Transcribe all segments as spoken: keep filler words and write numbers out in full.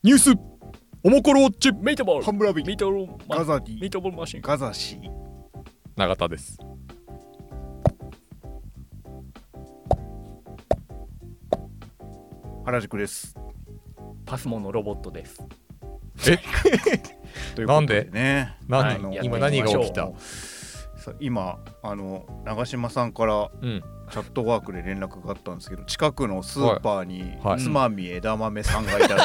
ニュースおもころウォッチメイトボールハンブラビミートボールガザディミートボールマシンガザシ永田です。 原宿です。 パスモのロボットです。 えということでね、 なんで、 はい今何が起きた？ さ今あの長嶋さんからうんチャットワークで連絡があったんですけど、近くのスーパーにはいつまみ枝豆さんがいたら、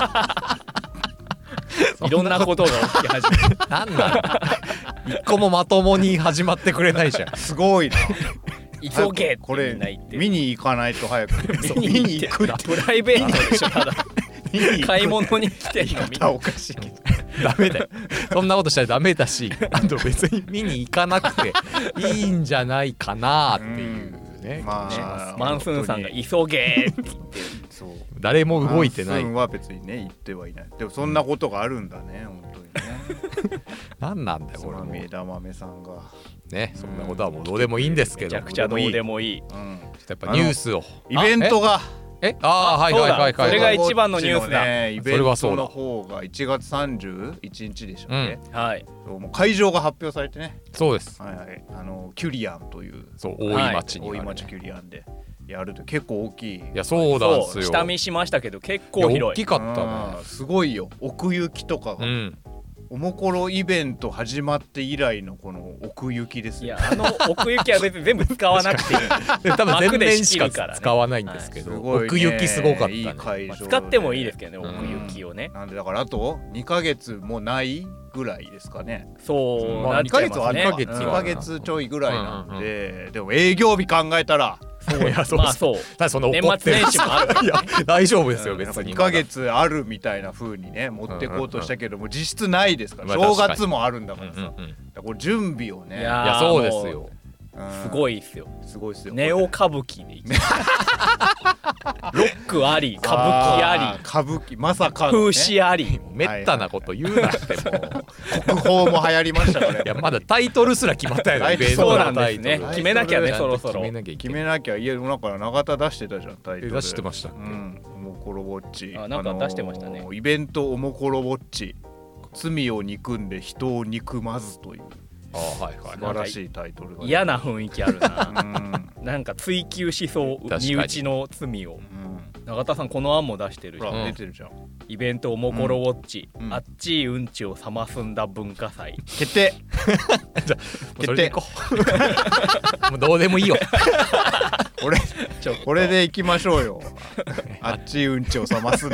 いろんなことが起き始める。 なんだ一個もまともに始まってくれないじゃん。 すごいな。 急げってこれみんな言って見に行かないと早く見に行くってプライベートでしょ。ただ買い物に来てるの見におかしいけどダメだよ。そんなことしたらダメだし、あと別に見に行かなくていいんじゃないかなっていうね。 まねあマンスーンさんが急げって言ってる。 そう誰も動いてない。 マンスーンは別にね言ってはいない。でもそんなことがあるんだね、本当にね。 なんなんだよつこれもまみ枝豆さんがね。そんなことはもうどうでもいいんですけど、 めちゃくちゃどうでもいい。 うんちょっとやっぱニュースをイベントがえああはいはいはいはいそれが一番のニュースだ。 ね、イベントの方がいちがつさんじゅういちにちでしたっけ、 うん、はい。 そうもう会場が発表されてね、 そうです。 はいはい、あのキュリアンというそう大井町にある、ね、 大井町キュリアンでやると結構大きい。いやそうなんですよ。 下見しましたけど結構広い。 大きかったね。 すごいよ。奥行きとかが、 うん、 おもころイベント始まって以来のこの奥行きですよ。 いやあの奥行きは別に全部使わなくていい。 多分全面しか枠で仕切るからね使わないんですけど、 はいすごいね、 奥行きすごかったね。 いい会場で使ってもいいですけどね、 うん奥行きをね。 なんでだからあとにかげつもないぐらいですかね。 そうまあ、になっちゃいますかげつはあるね。 かにかげつちょいぐらいなんで、 うんうんでも営業日考えたらそういやそうまあそう。 ただその年怒ってる末年始もある。 いや大丈夫ですよなんか別に。 にかげつあるみたいな風にね持ってこうとしたけども、実質ないですから、 まあ正月もあるんだからさ、 うんうんうん、いだからこれ準備をね、 ややそうですよ。 すごいいっすよ。 すごいですよ。 ネオ歌舞伎でいきロックあり、歌舞伎あり、 歌舞伎まさかの、ね、 風刺あり。 めったなこと言うなってもう。 国宝も流行りましたからね。 いやまだタイトルすら決まったよね。 タイトルイベントのそうなんですねタイトル決めなきゃねそろそろ決めなきゃいけない。 決めなきゃ。いやなんか永田出してたじゃんタイトル。 出してましたっけ。 うん、おもころウォッチ。 あなんか出してましたねあのーイベントおもころウォッチ。罪を憎んで人を憎まずというあはいはい素晴らしいタイトルが、ね、 嫌な雰囲気あるな。 うん、 なんか追求しそう確かに身内の罪を。 うん、 永田さんこの案も出してるじゃん。 ほら、 うん出てるじゃん。 イベントおもころウォッチ、 うんあっちいうんちをさますんだ文化祭。 決定じゃあそれでいこう。もうどうでもいいよ。 これちょっとこれでいきましょうよ。あっちうんちを冷ますんだ。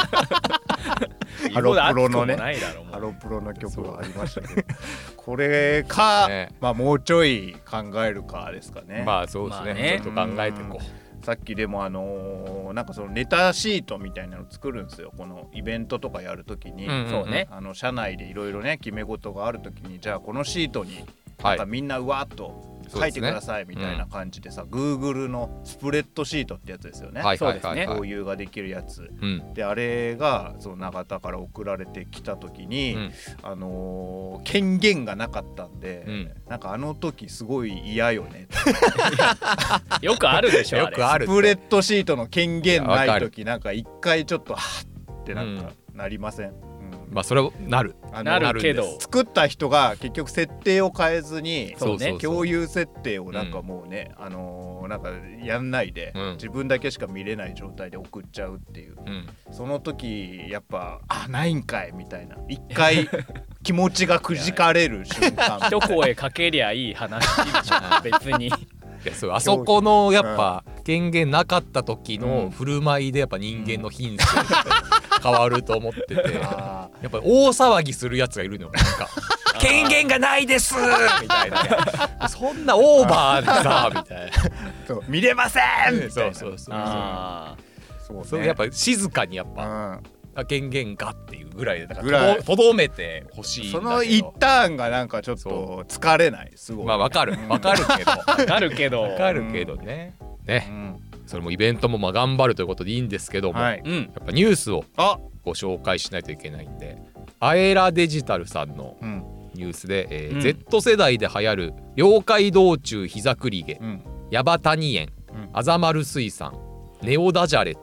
ハロプロのね言うほど熱くもないだろもうハロプロの曲がありましたけど、これか、 ねまあもうちょい考えるかですかね。 まあそうですね。 まあねちょっと考えていこさっきでもあのーなんかそのネタシートみたいなの作るんですよ。このイベントとかやるときに、 う。うんんんそうね。 あの社内でいろいろね決め事があるときに、じゃあこのシートになはいんか。みんなうわーっと書いてくださいみたいな感じでさ、Google のスプレッドシートってやつですよね。 はいはいはいそうですねはい。 共有ができるやつうんで、あれがその永田から送られてきた時に、 うんあのー権限がなかったんで、 うんなんかあの時すごい嫌よね。 よくあるでしょ。 よくあるスプレッドシートの権限ない時なんか一回ちょっとはっってなんかなりません？うんまあそれはなる。 あのなるけどなるんです作った人が結局設定を変えずにそうね共有設定をなんかもうね、あのーなんかやんないで、 うん自分だけしか見れない状態で送っちゃうっていう、 うん。 その時やっぱあないんかいみたいな一回気持ちがくじかれる瞬間一声かけりゃいい話でしょ。別に。 いやそうあそこのやっぱ権限なかった時の振る舞いでやっぱ人間の品性って変わると思ってて、やあっぱ大騒ぎするやつがいるのよ。なんか権限がないですみたいな。そんなオーバーでさみたいーそう見れませんみたいな。 そうそうそう。 あそうねそれやっぱ静かにやっぱうんあ権限がっていうぐらいでだかぐらいらとどとどめてほしいんだけど。 その一ターンがなんかちょっと疲れないすごい。 まあわかるわかるけどあ。なるけど。 わかるけどね。 うね、 んそれもイベントもまあ頑張るということでいいんですけども、やはい。 うん。 っぱニュースをあ、 ご紹介しないといけないんで、アエラデジタルさんのうんニュースで、えーうん Z 世代で流行る妖怪道中膝栗毛、 うんヤバタニエン、 うんアザマル水産、ネオダジャレとは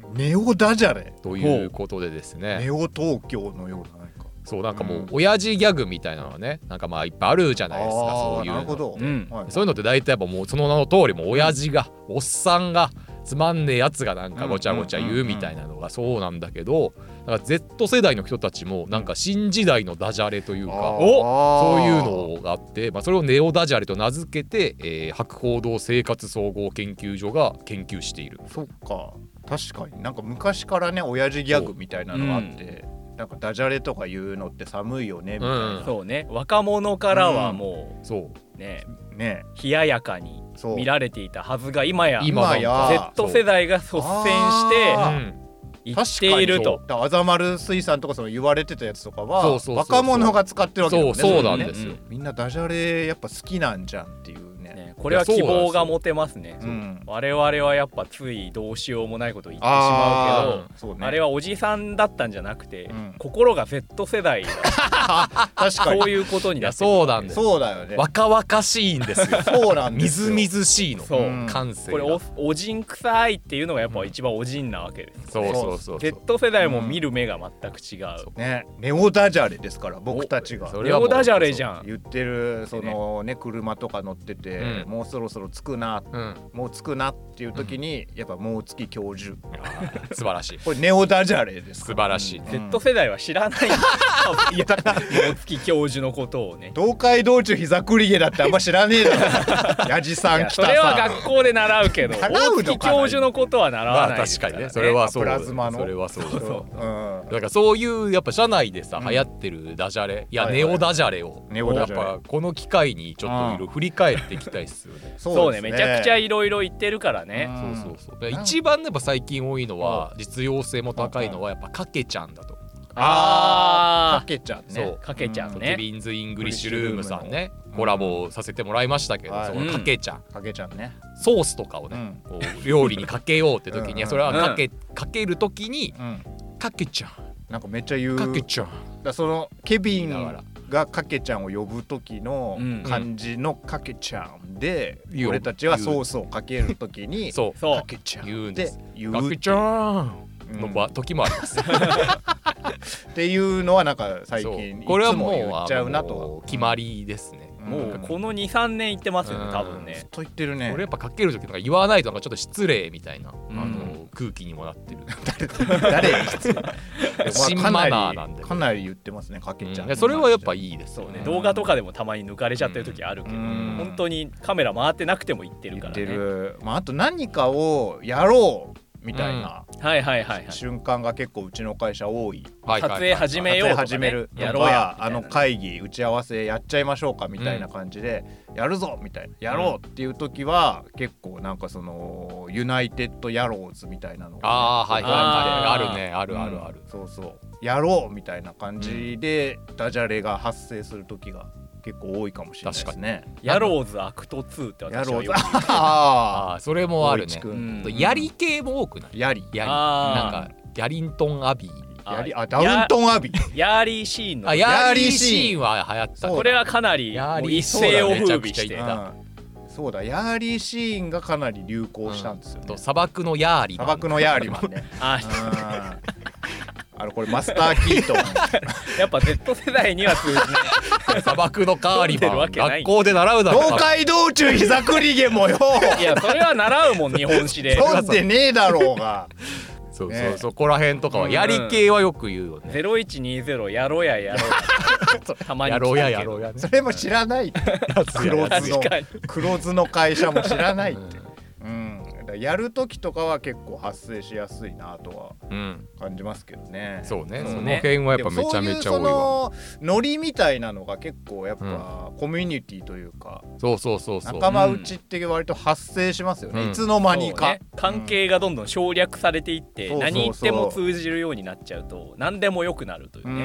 ネオダジャレということでですね、 ネオ東京のようななんかそうなんかもう親父ギャグみたいなのはねなんかまあいっぱいあるじゃないですか。そういうなるほど、 うんはい、 そういうのって大体やっぱもうその名の通りもう親父が、うん、おっさんがつまんねえやつがなんかごちゃごちゃ言うみたいなのがそうなんだけど、だから Z 世代の人たちもなんか新時代のダジャレというか、そういうのがあって、まあ、それをネオダジャレと名付けて、えー、博報堂生活総合研究所が研究している。 そっか、確かになんか昔からね親父ギャグみたいなのがあって、うん、なんかダジャレとか言うのって寒いよねみたいな、 うん、そうね、若者からはもう、うん、 そうねね冷ややかに見られていたはずが今や今や Z 世代が率先して言っていると。 あざまる水産とかその言われてたやつとかはそうそうそうそう若者が使ってるわけだもんね。 そうそうなんですよ、 うん、みんなダジャレやっぱ好きなんじゃんっていうね。 ね、これは希望が持てますね。うん、我々はやっぱついどうしようもないことを言ってしまうけど、 あ,、そうね、あれはおじさんだったんじゃなくて、うん、心が Z 世代だ確かにそういうことになってる。 そうなんです。 そうだよね。 若々しいんですよ。 そうなんですよ。 みずみずしいの。 そう、 感性これ お, おじんくさいっていうのがやっぱ一番おじんなわけです、ね、 そうそうそう。 Z 世代も見る目が全く違う、 うん、ね、ネオダジャレですから僕たちがネオダジャレじゃん言ってるそのね車とか乗ってて、うん、もうそろそろ着くな、うん、もう着くなっていう時に、うん、やっぱもう月教授素晴らしい。 これネオダジャレです素晴らしい、ね、 うん、Z 世代は知らないいやもう月教授のことをね。 東海道中膝くりげだってあんま知らねえだろやじさん来たさ。 それは学校で習うけど大月教授のことは習わないですから、ね、 まあ確かにね、それはそう。 プラズマのそれはそうそうそう、 うん、 だからそういうやっぱ社内でさ、うん、流行ってるダジャレいや、はいはい、ネオダジャレをネオダジャレやっぱこの機会にちょっといろいろ振り返っていきたいっすよね。 そうね、めちゃくちゃいろいろ言ってるからね。 そうそうそう。一番やっぱ最近多いのは実用性も高いのはやっぱかけちゃんだと。 ああ、かけちゃんね。 そう、かけちゃんね。 ケビンズイングリッシュルームさんね、コラボさせてもらいましたけど、そのかけちゃん、 かけちゃんね。 ソースとかをね、こう料理にかけようって時に、それはかけかける時にかけちゃん。 なんかめっちゃ言う。 かけちゃん。 だそのケビンがかけちゃんを呼ぶ時の漢字のかけちゃんで、俺たちはソースをかける時にかけちゃん言うんです。かけちゃんの時もありますっていうのはなんか最近いつも言っちゃうなと。 決まりですね。 もうこの にさんねん言ってますよね、多分ね。 ずっと言ってるね。 俺やっぱかける時とか言わないとなんかちょっと失礼みたいな、あの空気にもなってる。 誰に失礼新マナーなんでかなり言ってますね、かけちゃん。 それはやっぱいいです。 そうね、動画とかでもたまに抜かれちゃってる時あるけど、本当にカメラ回ってなくても言ってるからね。 言ってる。まああと何かをやろうみたいな瞬間が結構うちの会社多い。 撮影始めようとかね、 始めるやろうや、あの会議打ち合わせやっちゃいましょうかみたいな感じで、やるぞみたいな、やろうっていう時は結構なんかそのユナイテッドヤローズみたいなのが、 ああはいはいはい、あるね、あるあるある、 そうそう、やろうみたいな感じでダジャレが発生する時が結構多いかもしれないですね。 ヤローズアクトツーって私はよくああそれもあるね。やり系も多くない？ やりやりなんかギャリントンアビー、 やりあダウントンアビー、 ヤーリーシーンのあヤーリーシーンは流行った。 これはかなり一世を風靡していた。 そうだ、ヤーリーシーンがかなり流行したんですよね。 砂漠のヤーリマン、 砂漠のヤーリマンね。ああのこれマスターキートンやっぱ Z 世代には通じない砂漠のカーリマン学校で習うだろ。 東海道中膝くりげもよいやそれは習うもん日本史で。 そうでねえだろうがそうそう、そこら辺とかはやり系はよく言うよね。 ゼロいちにゼロやろうややろうやたまにやろうややろうや、 それも知らないって黒酢の黒酢の会社も知らないって、うん、やる時とかは結構発生しやすいなとは感じますけどね、 うん、そうね、その辺はやっぱめちゃめちゃ多いわ。そういうそのノリみたいなのが結構やっぱコミュニティというか、 うん、そうそうそうそう、 仲間内って割と発生しますよね、うん、いつの間にか、ね、 関係がどんどん省略されていって、うん、何言っても通じるようになっちゃうと何でも良くなるというね、うん、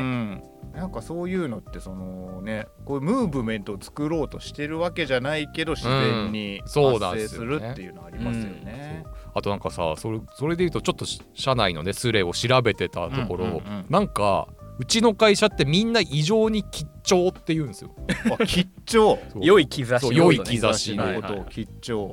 なんかそういうのってそのね、こういうムーブメントを作ろうとしてるわけじゃないけど自然に発生するっていうのありますよね。 あとなんかさ、それそれでいうとちょっと社内のねスレを調べてたところ、うんうんうん、なんかうちの会社ってみんな異常に吉兆って言うんですよ。 吉兆、 良い兆し、 良い兆しのことを吉兆。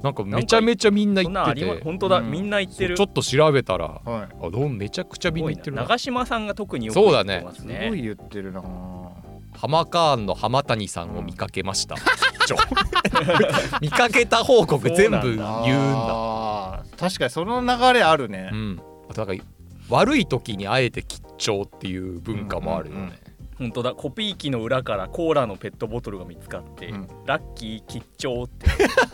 なんかめちゃめちゃみんな行ってて、 本当だ、うん、みんな行ってる。 ちょっと調べたら、はい、あどうめちゃくちゃみんな行ってるな。 長嶋さんが特によく言ってますね。 すごい言ってるな。 ハマカーンの浜谷さんを見かけました、うん、見かけた報告全部言うんだ。 あ確かにその流れあるね、 うん、あとなんか悪い時にあえて吉兆っていう文化もあるよね、うんうんうん、 本当だ。コピー機の裏からコーラのペットボトルが見つかって、うん、ラッキー吉兆って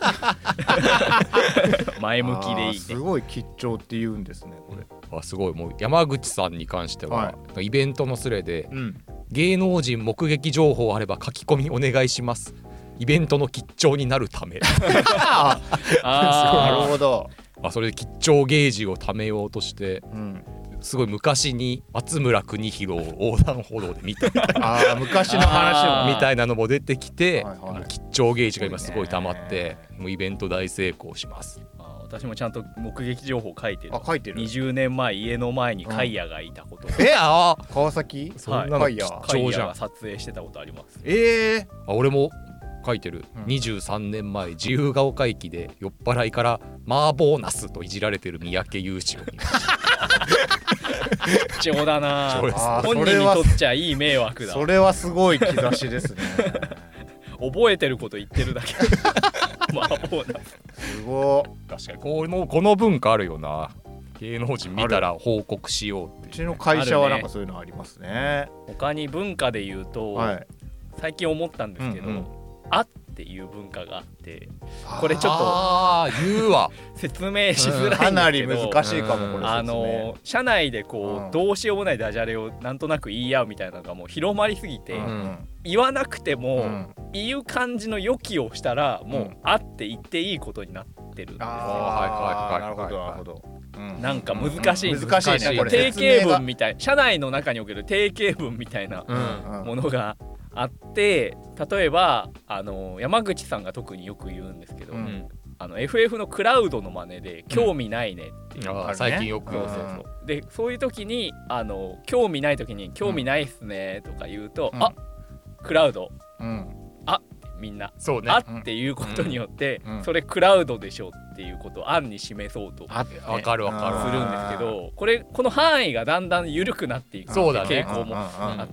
前向きでいいね。 すごい吉兆って言うんですねこれ。 あすごい。もう山口さんに関しては、はい、イベントのスレで、うん、芸能人目撃情報あれば書き込みお願いします、イベントの吉兆になるためああなるほど。 あそれで吉兆ゲージを貯めようとして、うん、すごい昔に松村邦洋を横断歩道で見たみたいなあ昔の話もみたいなのも出てきて、はいはい、吉兆ゲージが今すごい溜まってもうイベント大成功します。 あ私もちゃんと目撃情報書いてる。 あ書いてる。 にじゅうねんまえ家の前にカイヤがいたこと、うん、 えあ川崎そんなの吉兆じゃん。 カイヤが撮影してたことあります。 えー、 あ俺も書いてる、うん、にじゅうさんねんまえ自由が丘駅で酔っ払いから麻婆ナスといじられてる三宅裕司を見ました貴重だな。本人にとっちゃいい迷惑だ。 それはすごい兆しですね覚えてること言ってるだけ麻婆ナスすごい。確かにこの、この文化あるよな。芸能人見たら報告しようって、ね、 うちの会社はなんかそういうのありますね。 他に文化で言うと、はい、最近思ったんですけど、うんうんあっていう文化があって、これちょっとあ言うわ説明しづらいんだけど、うん、 かなり難しいかもこれ。 あの社内でこう、うん、どうしようもないダジャレをなんとなく言い合うみたいなのがもう広まりすぎて、うん、言わなくても、うん、言う感じの予期をしたらもう、うん、あって言っていいことになってるんですよ。 あなるほどなるほど。 なんか難しいんです、 うん、難しいねこれ。 定型文みたい社内の中における定型文みたいなものがあって、例えばあの山口さんが特によく言うんですけど、うん、あの エフエフ のクラウドの真似で興味ないねっていう、 うん、最近よく、 そうそうそうでそういう時にあの興味ない時に興味ないっすねとか言うと、うん、あクラウド、うん、あみんなそう、ね、 あっていうことによって、うん、それクラウドでしょっていうことを案に示そうとわかるわかるするんですけど、これこの範囲がだんだん緩くなっていく傾向もあって、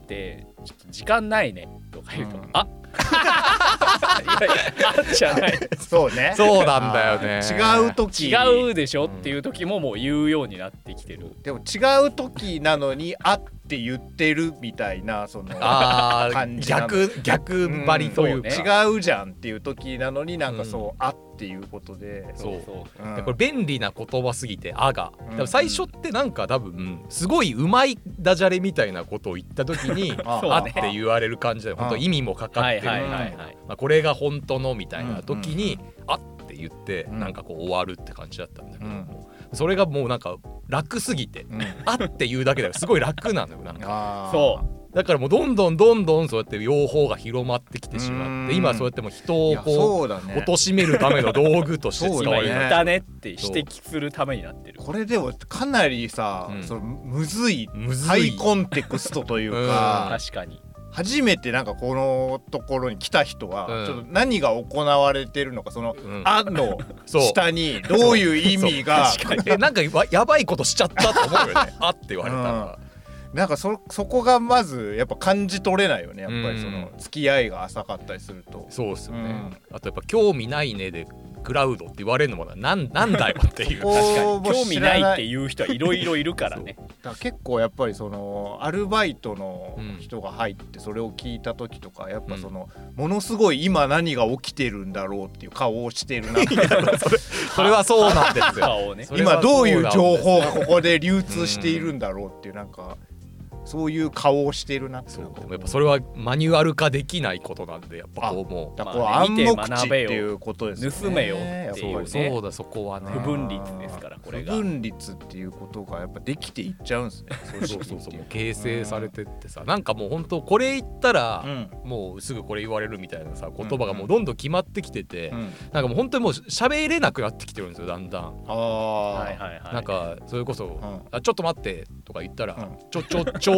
ちょっと時間ないねとか言うと、うん、あいやいやあじゃないそうねそうなんだよね。 違う時違うでしょっていう時ももう言うようになってきてる。 でも違う時なのにあって言ってるみたいなそのあ感じなの。 逆逆張りというか、 うん、違うじゃんっていう時なのになんかそう、うん、あっていうことで、 そうそう、うん、これ便利な言葉すぎてあが、うん、最初ってなんか多分すごいうまいダジャレみたいなことを言った時にあって言われる感じで本当意味もかかってる、まあ、これが本当のみたいな時に、うんうんうん、あって言ってなんかこう終わるって感じだったんだけど、うん、それがもうなんか楽すぎて、うん、あって言うだけですごい楽なのよ。なんかそうだからもうどんどんどんどんそうやって用法が広まってきてしまって、今そうやっても人をこう貶めるための道具として使われる。 今言ったねって指摘するためになってる。 これでもかなりさ、うん、そのむずいハイコンテクストというか、 うん、確かに初めてなんかこのところに来た人は、うん、ちょっと何が行われてるのかその、うん、あの下にどういう意味がえなんかやばいことしちゃったと思うよねあって言われたら、 うん、なんか そ, そこがまずやっぱ感じ取れないよね。やっぱりその付き合いが浅かったりすると。 そうですよね、うん、あとやっぱ興味ないねでクラウドって言われるのも な, なんだよっていう確かに興味ないっていう人はいろいろいるからねだから結構やっぱりそのアルバイトの人が入ってそれを聞いた時とかやっぱその、うん、ものすごい今何が起きてるんだろうっていう顔をしてるなってそ, れそれはそうなんですよ、 ね、今どういう情報がここで流通しているんだろうっていうなんかそういう顔をしてるなって。 そうやっぱそれはマニュアル化できないことなんでやっぱこうもうだから暗黙知っていうことですね。 盗めよっていうね。 そうだそこはね不分立ですからこれが不分立っていうことがやっぱできていっちゃうんですね。 そうそうそうもう形成されてってさ、なんかもう本当これ言ったら、うん、もうすぐこれ言われるみたいなさ言葉がもうどんどん決まってきてて、うん、なんかもう本当にもう喋れなくなってきてるんですよだんだん。あはいはいはい。 なんかそれこそ、うん、あちょっと待ってとか言ったら、うん、ちょちょちょ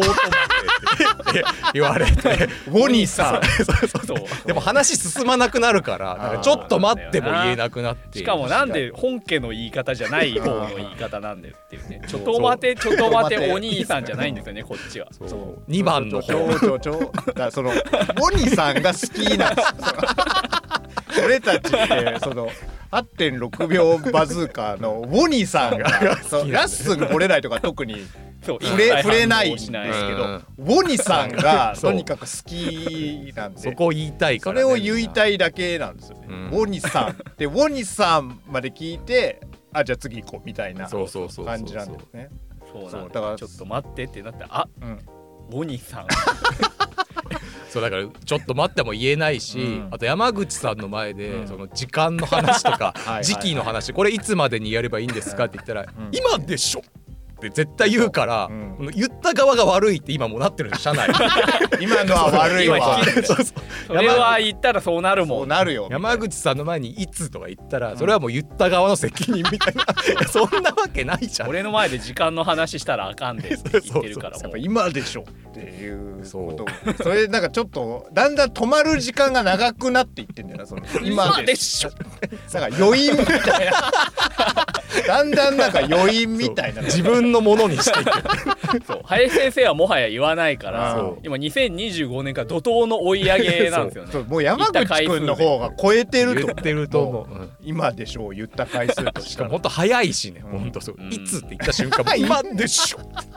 とまでって言われてウォニさんそうそうそうでも話進まなくなるからなんかちょっと待っても言えなくなってしかもなんで本家の言い方じゃない方の言い方なんだよっていうねちょっと待てちょっと待てお兄さんじゃないんですよねこっちはそうにばんの方ちょちょだからそのウォニさんが好きなんです俺たちってその はってんろくびょうバズーカのウォニさんがラッスンが惚れないとか特に触れ触れないんですけど、ウォニさんがとにかく好きなんでそこを言いたいから、ね、 それを言いたいだけなんですよね、うん、ウォニさんでウォニさんまで聞いてあじゃあ次行こうみたいな感じなんですね。 そうなんだからちょっと待ってってなったらあ、うん、ウォニさんそうだからちょっと待っても言えないし、うん、あと山口さんの前で、うん、その時間の話とか時期の話これいつまでにやればいいんですかって言ったら、うん、今でしょって絶対言うから、うん、言った側が悪いって今もなってるんです社内今のは悪いわそうそうそれは言ったらそうなるもんそうなるよ山口さんの前にいつとか言ったら、うん、それはもう言った側の責任みたいなそんなわけないじゃん俺の前で時間の話したらあかんでって言ってるからやっぱ今でしょっていうことそれなんかちょっとだんだん止まる時間が長くなっていってんだよなその今でしょなんか余韻みたいなだんだんなんか余韻みたいな自分のものにしていくそう林先生はもはや言わないから今にせんにじゅうごねんから怒涛の追い上げなんですよねもう山口くんの方が超えてると言ってると思う、うん、 今でしょう言った回数としかもほんと早いしね、うん、ほんとそう、うん、いつって言った瞬間も今でしょ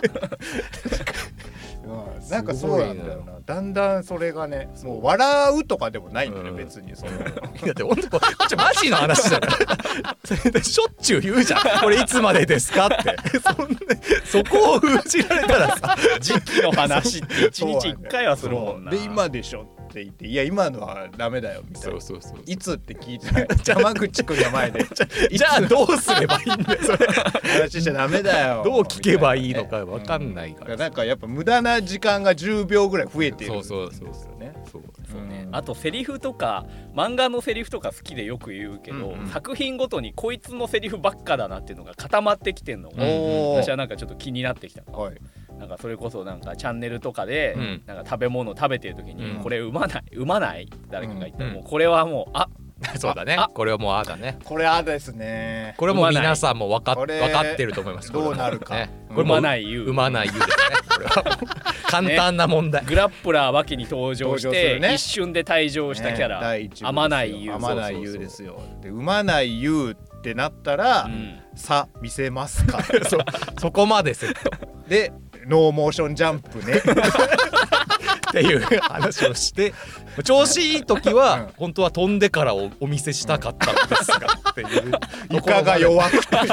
うん、なんかそうなんだよなだんだんそれがねもう笑うとかでもないんだよね、うん、別にそのだってほんとこっちマジの話だからそれでしょっちゅう言うじゃんこれいつまでですかってそんでそこを封じられたらさ時期の話っていちにちいっかいはするもんなで今でしょって言っていや今のはダメだよみたいなそうそうそういつって聞いてない山口くんの前でじゃあどうすればいいんだよそれ話しちゃダメだよどう聞けばいいのか分かんないから、 うん、なんかやっぱ無駄な時間がじゅうびょうぐらい増えてるんですよねそうそうそうそうそうね、あとセリフとか漫画のセリフとか好きでよく言うけど、うんうん、作品ごとにこいつのセリフばっかだなっていうのが固まってきてんのが、うん、私はなんかちょっと気になってきたの、はい、なんかそれこそなんかチャンネルとかで、うん、なんか食べ物食べてる時に、うん、これうまないうまない誰かが言ったら、うん、もうこれはもうあそうだねこれはもうあだねこれあですねこれも皆さんも分か分かってると思いますどうなるか、ね、 これもうまない湯うまない湯ですねこれは簡単な問題、 ね、グラップラー脇に登場して、ね、一瞬で退場したキャラ、ね、あまない湯あまない湯ですよでうまない湯ってなったら、うん、さ見せますかそ, そこまでセットでノーモーションジャンプねっていう話をして調子いい時は、うん、本当は飛んでからお見せしたかったんですがっていう床が弱くて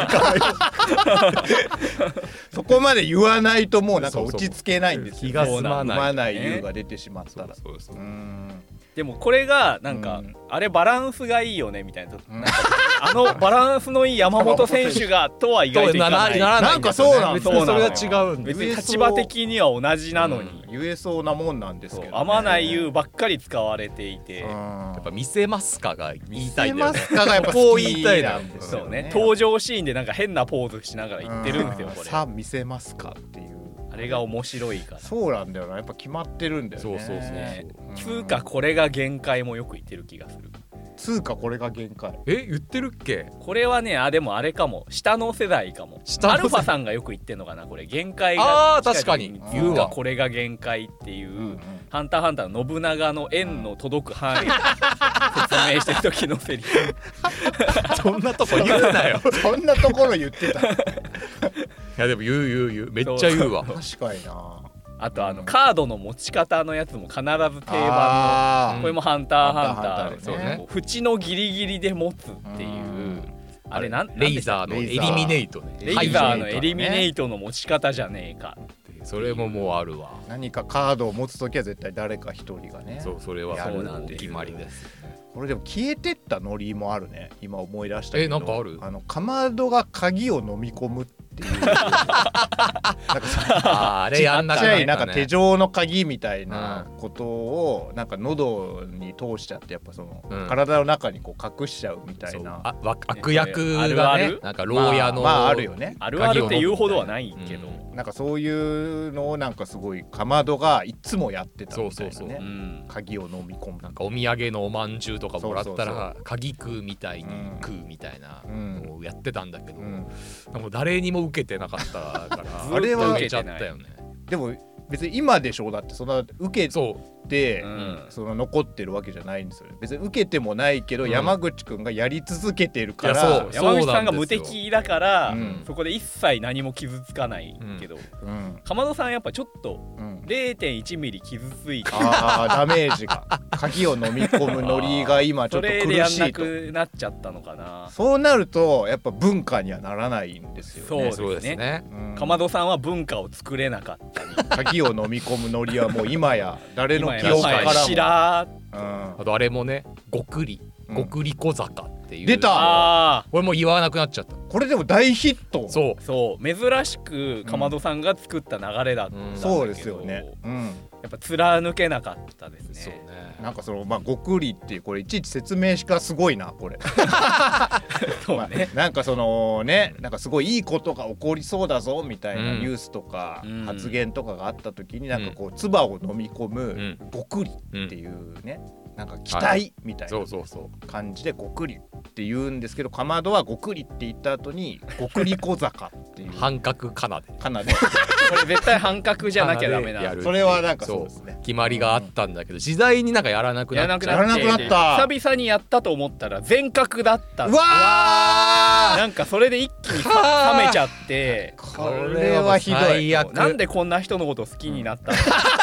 そこまで言わないともうなんか落ち着けないんですよ、 気が済まない、 うまない湯が出てしまったらそうそうそう、うーんでもこれがなんか、うん、あれバランスがいいよねみたいな、うん、なんかあのバランスのいい山本選手がとは意外といかないなんかそうなんですよ、 それは違うんです別に立場的には同じなのに、 うん、言えそうなもんなんですけど、ね、 あまない湯ばっかり使われていてやっぱ見せますかが言いたいんだよね見せますかがやっぱこう言いたいなんですよね登場シーンでなんか変なポーズしながら言ってるんですよこれさあ見せますかっていうあれが面白いからそうなんだよなやっぱ決まってるんだよねそうそうそう、 ね、つうかこれが限界もよく言ってる気がするつうかこれが限界え言ってるっけこれはねあでもあれかも下の世代かもアルファさんがよく言ってんのかなこれ限界があ確かに言うわこれが限界っていう、うんうん、ハンターハンターの信長の円の届く範囲を説明してる時のセリフそんなとこ言うなよそんなところ言ってたいやでも言う言う言うめっちゃ言うわ確かになあとあのカードの持ち方のやつも必ず定番のこれもハンターハンターで、ね、縁のギリギリで持つっていうあれなんレイザーのエリミネイトねレイザーのエリミネイトの持ち方じゃねえかそれももうあるわ何かカードを持つときは絶対誰か一人がねそうそれはそうなんで決まりですこれでも消えてったノリもあるね今思い出したけどえなんかあるあのかまどが鍵を飲み込むってっていうなんかあれやんなちっかったね。 ちゃいなんか手錠の鍵みたいなことをなんか喉に通しちゃってやっぱその、うん、体の中にこう隠しちゃうみたいな、 あ悪役がね、 あるあるなんか牢屋の、 まあ、まああるよね、 あるあるって言うほどはないけど、 うん、なんかそういうのをなんかすごいかまどがいつもやってたみたいなね。 そうそうそう、うん、 鍵を飲み込む、 なんかお土産のおまんじゅうとかもらったら鍵食うみたいに食うみたいなのをやってたんだけど、うん、でも誰にも受けてなかったからあれは受けちゃったよね。 でも別に今でしょうだってそんな受けて、うん、その残ってるわけじゃないんですよね。別に受けてもないけど、うん、山口くんがやり続けてるから、 そう山口さんが無敵だから、うん、そこで一切何も傷つかないけど、うん、かまどさんやっぱちょっと れいてんいちミリ傷ついて、 あダメージが鍵を飲み込むノリが今ちょっと苦しいと、それでやんなくなっちゃったのかな。 そうなるとやっぱ文化にはならないんですよね。 そうですね、うん、かまどさんは文化を作れなかった鍵を飲み込むノリはもう今や誰の記憶からも知ら、 うん、あとあれもねごくりごくり小坂っていう、 出た、 これもう言わなくなっちゃった。 これでも大ヒット。 そうそう珍しくかまどさんが作った流れだったんだけど、うん、 そうですよね、うん、 やっぱ貫けなかったですね。 そうね、 なんかそのまあごくりっていうこれいちいち説明しかすごいなこれそうね、 まあ、なんかそのねなんかすごいいいことが起こりそうだぞみたいなニュースとか発言とかがあった時になんかこう唾を飲み込むごくりっていうね、なんか期待みたいな感じでごくりって言うんですけど、かまどはごくりって言った後にごくり小坂っていう半角かなでかなでこれ絶対半角じゃなきゃダメなそれはなんかそうですね、 決まりがあったんだけど時代になんかやらなくなっちゃう、 やらなくなった。 久々にやったと思ったら全角だったんうわー、 なんかそれで一気に冷めちゃってこれはひどい。 なんでこんな人のこと好きになったの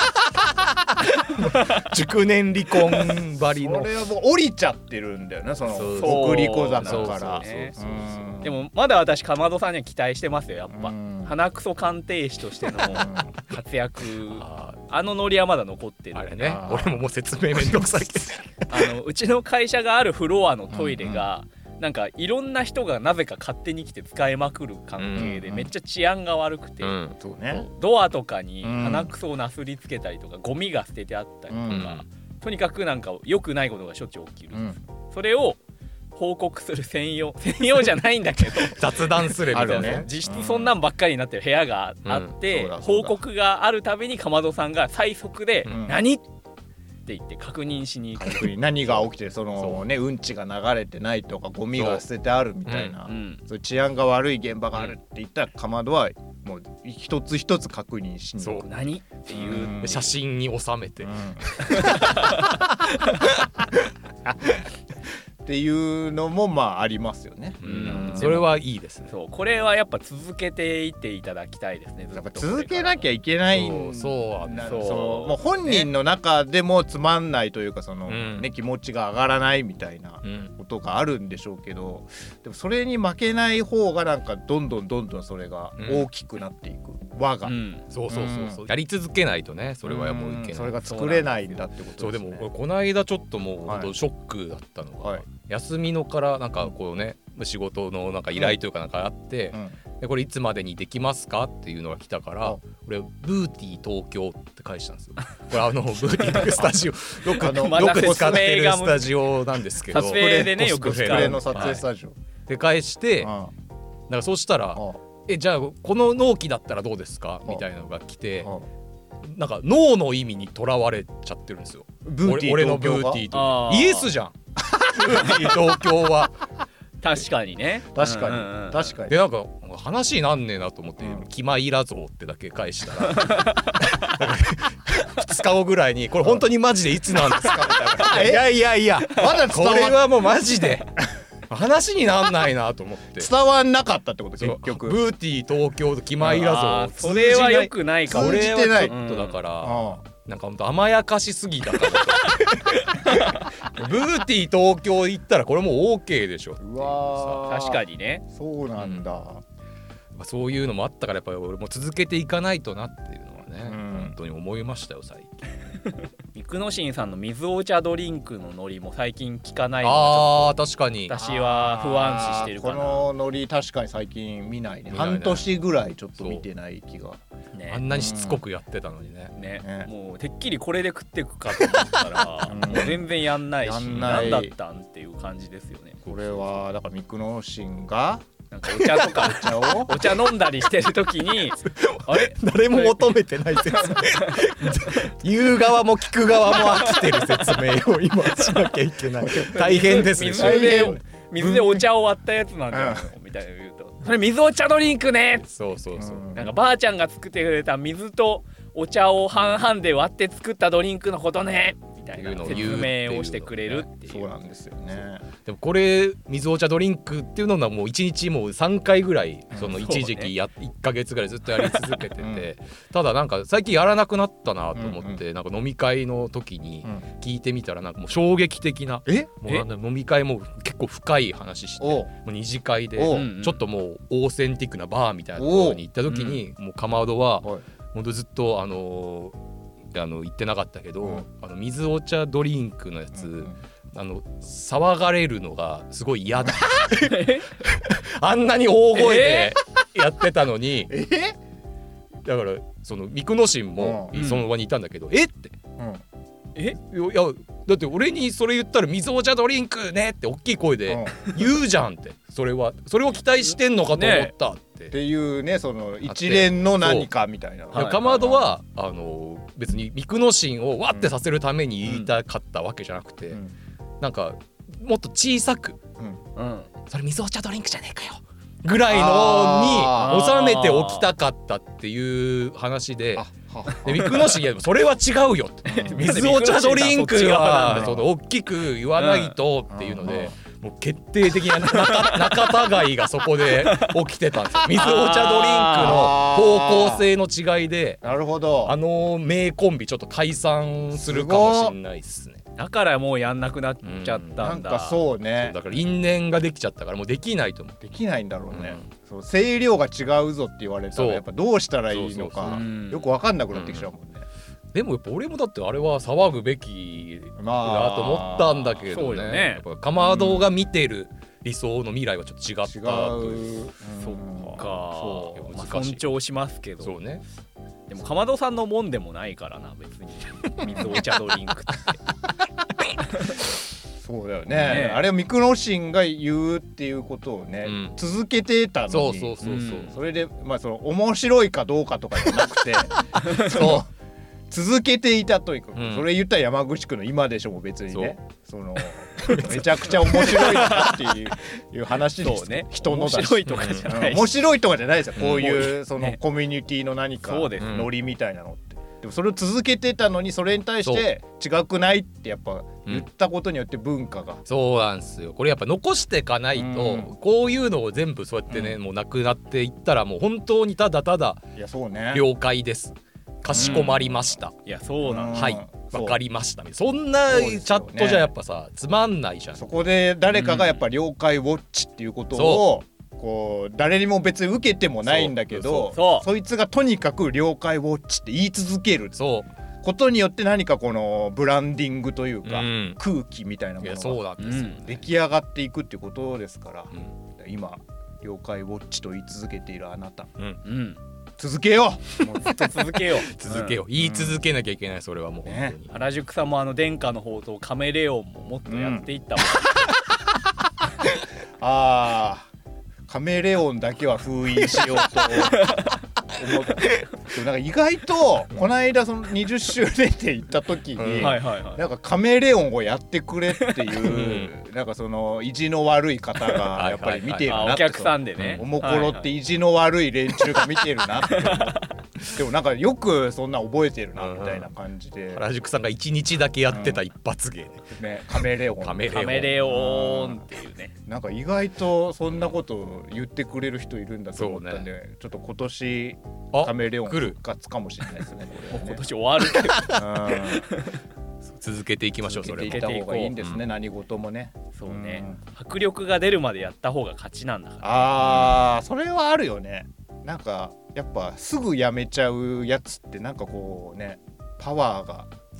熟年離婚ばりの、 それはもう降りちゃってるんだよね、そのごくり小坂から。 でもまだ私かまどさんには期待してますよやっぱ。鼻くそ鑑定士としての活躍あのノリはまだ残ってる。 あれね、俺ももう説明めんどくさいけどあのうちの会社があるフロアのトイレが、うんうん、なんかいろんな人がなぜか勝手に来て使いまくる関係でめっちゃ治安が悪くて、うんうんそうね、ドアとかに鼻くそをなすりつけたりとかゴミが捨ててあったりとか、うん、とにかくなんか良くないことがしょっちゅう起きる、うん、それを報告する専用専用じゃないんだけど雑談するみたいな、 ね、実質そんなんばっかりになってる部屋があって、うん、報告があるたびにかまどさんが最速で、うん、何って言って確認しに行く。 何が起きてそのねうんちが流れてないとかゴミが捨ててあるみたいな、そう、うん、そういう治安が悪い現場があるって言ったらかまどはもう一つ一つ確認しに行く。 そう何っていう、 うん、写真に収めて、うんっていうのもまあありますよね、 うん、それはいいですね。 そうこれはやっぱ続けていっていただきたいですね。 やっぱ続けなきゃいけないんそうそうそうもう本人の中でもつまんないというかその、うんね、気持ちが上がらないみたいなことがあるんでしょうけど、でもそれに負けない方がなんかどんどんどんどんそれが大きくなっていく、うん、輪が、うん、 そうそうそうそう、うん、やり続けないとねそれはもういけない、 それが作れないんだってことですね。 そうでもこの間ちょっともう本当ショックだったのが、はい、休みのからなんかこうね仕事のなんか依頼というかなんかあって、うんうん、でこれいつまでにできますかっていうのが来たから俺ブーティー東京って返したんですよ。これあのブーティースタジオよくよく使ってるスタジオなんですけど撮影でねよく使うコスプレの撮影スタジオ、はい、 で返してだからそうしたらえじゃあこの納期だったらどうですかみたいなのが来てなんか脳の意味にとらわれちゃってるんですよ。 ブーティー俺のブーティーとイエスじゃん東京は確かにね確かに、うんうんうん、確かにでなんか話になんねえなと思って、うん、気まいらぞってだけ返したらふつかごぐらいにこれ本当にマジでいつなんですかみたいな。いやいやいやまだこれはもうマジで話になんないなと思って伝わんなかったってこと結局ブーティー東京と気まいらぞそれは良くないかも。 通じてないちょっとだから、うんなんかほんと甘やかしすぎたからブーティー東京行ったらこれもう OK でしょっていううわ確かにねそうなんだ、 うん、そういうのもあったからやっぱり俺も続けていかないとなっていうのはね、うん、本当に思いましたよ最近ミクノシンさんの水お茶ドリンクのノリも最近聞かないのあー確かに私は不安視してるかな。 このノリ確かに最近見ないね。 見ないね半年ぐらいちょっと見てない気が、 ね、 あんなにしつこくやってたのにね、 ねねもうてっきりこれで食っていくかと思ったらもう全然やんないしやんない何だったんっていう感じですよね。 これはだからミクノシンがなんかお茶とかお茶をお茶飲んだりしてる時にあれ誰も求めてない説明言う側も聞く側も飽きてる説明を今しなきゃいけない大変ですね。 水で水でお茶を割ったやつなんだよ、うん、みたいな言うとそれ水お茶ドリンクね。 そうそうそう、 うんなんかばあちゃんが作ってくれた水とお茶を半々で割って作ったドリンクのことねみたいな説明をしてくれるっていう。 そうなんですよね。 でもこれ水お茶ドリンクっていうのはもういちにちもうさんかいぐらいその一時期や、ね、いっかげつぐらいずっとやり続けてて、うん、ただなんか最近やらなくなったなと思って、うんうん、なんか飲み会の時に聞いてみたらなんかもう衝撃的な、 えもうなんだ飲み会も結構深い話してもう二次会でちょっともうオーセンティックなバーみたいなところに行った時にもうかまどはほんとずっとあのあの言ってなかったけど、うん、あの水お茶ドリンクのやつ、うんうん、あの騒がれるのがすごい嫌だあんなに大声でやってたのに、えー、だからそのミクノシンもその場にいたんだけど、うん、えって、うん、えいやだって俺にそれ言ったら水お茶ドリンクねって大きい声で言うじゃんって、それはそれを期待してんのかと思ったって、ね、 っていうねその一連の何かみたいな。 かまどはあの別にミクノシンをわってさせるために言いたかったわけじゃなくて、うん、なんかもっと小さく、うんうん、それ水お茶ドリンクじゃねえかよぐらいのに収めておきたかったっていう話で、でミクノシンいやそれは違うよ水お茶ドリンクはその大きく言わないとっていうので、もう決定的な仲違いがそこで起きてたんですよ。水お茶ドリンクの方向性の違いで、 なるほど、 あの名コンビちょっと解散するかもしれないですね。 だからもうやんなくなっちゃったんだ、 うん、なんかそうね、 そうだから因縁ができちゃったからもうできないと思う。 できないんだろうね、うん、そう声量が違うぞって言われたらやっぱどうしたらいいのかよく分かんなくなってきちゃうもんね、 うん、でもやっぱ俺もだってあれは騒ぐべきだと思ったんだけど ね,、まあ、ねやっぱかまどが見てる理想の未来はちょっと違ったという、 うん、そっかそう、まあ、尊重しますけど、 そうね、 でもかまどさんのもんでもないからな別に水お茶ドリンクってそうだよ ね, ねあれをミクノシンが言うっていうことをね、うん、続けてたのに、 そうそうそうそう、うん、 それでまあその面白いかどうかとかじゃなくてそう続けていたというか、うん、それ言ったら山口区の今でしょも別にね、そのめちゃくちゃ面白いなっていういう話です、ね、人のだし面白いとかじゃない、 うん、面白いとかじゃないですよ、こういうそのコミュニティの何かノリみたいなのって、でもそれを続けてたのにそれに対して違くないってやっぱ言ったことによって文化が、 うん、そうなんですよ。これやっぱ残していかないと、うん、こういうのを全部そうやってね、うん、もうなくなっていったらもう本当にただただいやそうね了解ですかしこまりました、 うん、いやそうなんはいわかりました、そんなチャットじゃやっぱさ、ね、つまんないじゃん。 そこで誰かがやっぱ了解ウォッチっていうことを、うん、こう誰にも別に受けてもないんだけど そ, そ, そいつがとにかく了解ウォッチって言い続けることによって何かこのブランディングというか、うん、空気みたいなものが出来上がっていくっていうことですから、うん、今了解ウォッチと言い続けているあなた、うんうん続けようもうずっと続けよう続けよう、うん、言い続けなきゃいけない、それはもう、ね、本当に原宿さんもあの殿下の宝刀カメレオンももっとやっていったもん、うん、 あーカメレオンだけは封印しようと思ってでもなんか意外とこの間そのにじゅっしゅうねんで行った時に、うんはいはいはい、なんかカメレオンをやってくれっていうなんかその意地の悪い方がやっぱり見てるなって、 お客さんでね、 おもころって意地の悪い連中が見てるなって思ってでもなんかよくそんな覚えてるなみたいな感じで、 原宿さんがいちにちだけやってた一発芸ね、 うん、ねカメレオンカメレオンカメレオンっていうね、 なんか意外とそんなことを言ってくれる人いるんだと思ったんで、ね、ちょっと今年カメレオン復活かもしれないですね。これはね今年終わるけど続けていきましょう。それも続けていった方がいいんですね、うん、何事もね。 そうね、うん、迫力が出るまでやった方が勝ちなんだから、ね、 あーそれはあるよね。なんかやっぱすぐやめちゃうやつってなんかこうねパワーが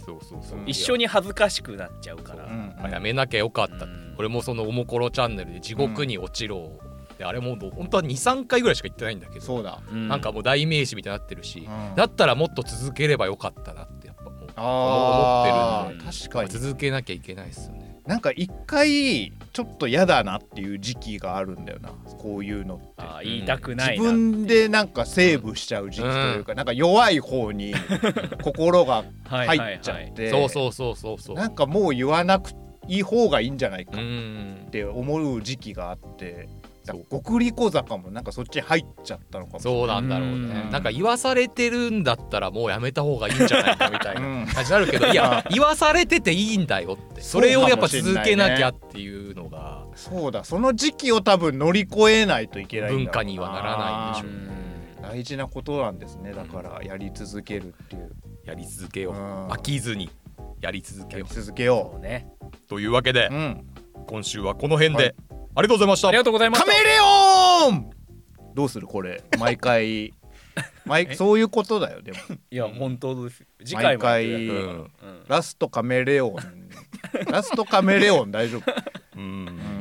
そうそうそう、 一緒に恥ずかしくなっちゃうから、 うんうん、やめなきゃよかった、うん、俺もそのおもころチャンネルで地獄に落ちろ、うん、であれも本当は にさんかいぐらいしか言ってないんだけど、 そうだ、 うん、なんかもう代名詞みたいになってるし、うん、だったらもっと続ければよかったなってやっぱもう思ってるんで、 確かに続けなきゃいけないですよね。 なんか一回ちょっと嫌だなっていう時期があるんだよな、こういうのって。 あ言いたくないな、自分でなんかセーブしちゃう時期というか、うん、なんか弱い方に心が入っちゃってそうそうそうそうそう、 なんかもう言わなくいい方がいいんじゃないかって思う時期があって、極利小坂もなんかそっち入っちゃったのかもしれない。 そうなんだろうね、うん、なんか言わされてるんだったらもうやめた方がいいんじゃないかみたいな感じになるけど、いや言わされてていいんだよって、それをやっぱ続けなきゃっていうのが、 そうだ、その時期を多分乗り越えないといけないんだろうな、 文化にはならないんでしょうね。 大事なことなんですね、だからやり続けるっていう、 やり続けよう、飽きずにやり続けよう、 やり続けようね。 というわけで、うん、今週はこの辺で、はい、ありがとうございました。 ありがとうございました。 カメレオンどうするこれ毎回毎そういうことだよ。でもいや本当です。次回も毎回、うん、ラストカメレオンラストカメレオン大丈夫うん、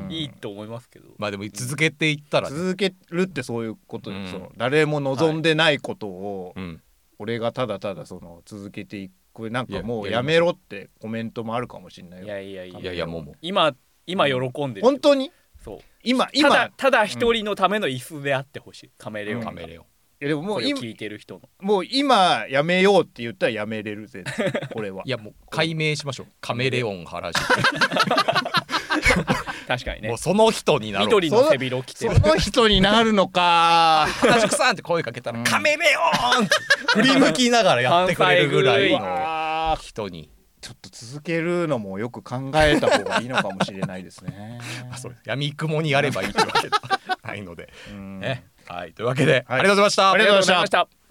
いいと思いますけど、 まあでも続けていったら、ね、 続けるってそういうことで、うん、その誰も望んでないことを、はい、俺がただただその続けていく、なんかもうやめろってコメントもあるかもしれないよ。 いやいやいやいやいやもう今今喜んでる。 本当にそう今今ただただ一人のための椅子であってほしい、カメレオン、 カメレオン。 いやでももう今聞いてる人のもう今やめようって言ったらやめれるぜこれは。 いやもう解明しましょう、カメレオン原宿確かにね、 もうその人になろう。 緑の背広着てるその人になるのか原宿さんって声かけたら、うん、カメレオン振り向きながらやってくれるぐらいの人に。 ちょっと続けるのもよく考えた方がいいのかもしれないですねあ、そう、闇雲にやればいいってわけじゃないので、ね、はい、というわけで、はい、ありがとうございました。 ありがとうございました。